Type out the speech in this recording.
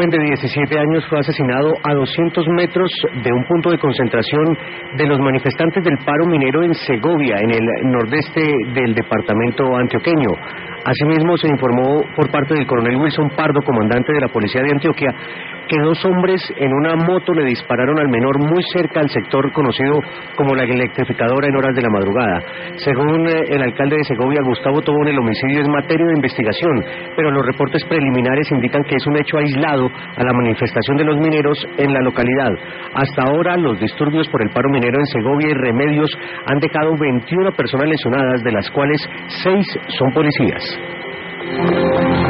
joven de 17 años fue asesinado a 200 metros de un punto de concentración de los manifestantes del paro minero en Segovia, en el nordeste del departamento antioqueño. Asimismo, se informó por parte del coronel Wilson Pardo, comandante de la Policía de Antioquia, que 2 hombres en una moto le dispararon al menor muy cerca al sector conocido como la electrificadora en horas de la madrugada. Según el alcalde de Segovia, Gustavo Tobón, el homicidio es materia de investigación, pero los reportes preliminares indican que es un hecho aislado a la manifestación de los mineros en la localidad. Hasta ahora, los disturbios por el paro minero en Segovia y Remedios han dejado 21 personas lesionadas, de las cuales 6 son policías.